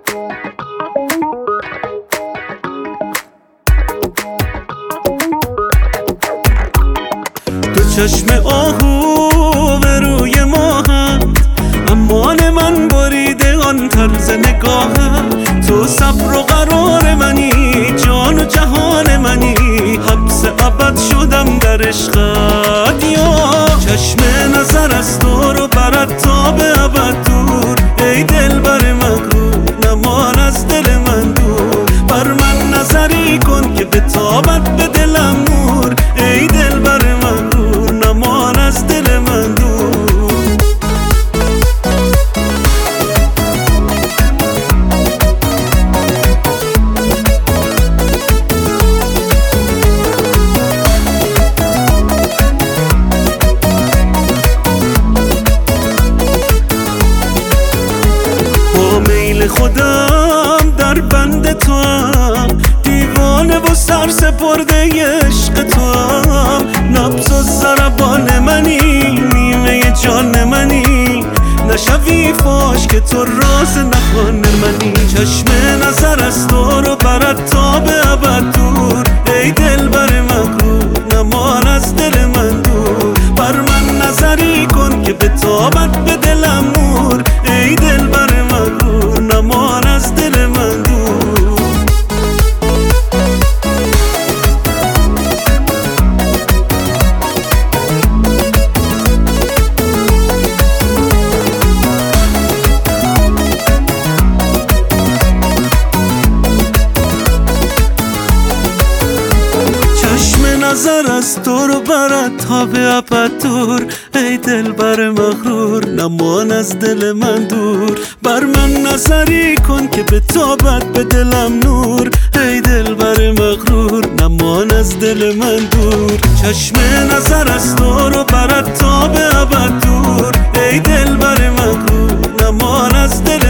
دو چشم آهو به روی ماهت، امان من بریده آن طرز نگاهت. تو صبر و قرار منی، جان و جهان منی، حبس ابد شدم در عشقت. یا چشم نظر از تو رو برد تا به ابد دور، ای دلبر مغرور نمان از دل من دور. بر من نظری کن که به تابت به دلم نور، ای دلبر مغرور نمان از دل من دور. خودم در بند تو هم، دیوانه و سرسپرده عشق تو هم. نبض و ضربان منی، نیمه جان منی، نشوی فاش که تو راز نهان منی. چشم نظر از تو رو برد تا به ابد دور، ای دلبر مغرور نمان از دل من دور. بر من نظری کن که به تابت به دلم نور، ای دلبر مغرور نمان از دل من دور. نظر از تو رو برد تا به ابد دور، ای دلبر مغرور نمان از دل من دور. بر من نظری کن که به تابت به دلم نور، ای دلبر مغرور نمان از دل من دور. چشم نظر از تو رو برد تا به ابد دور، ای دلبر مغرور نمان از دل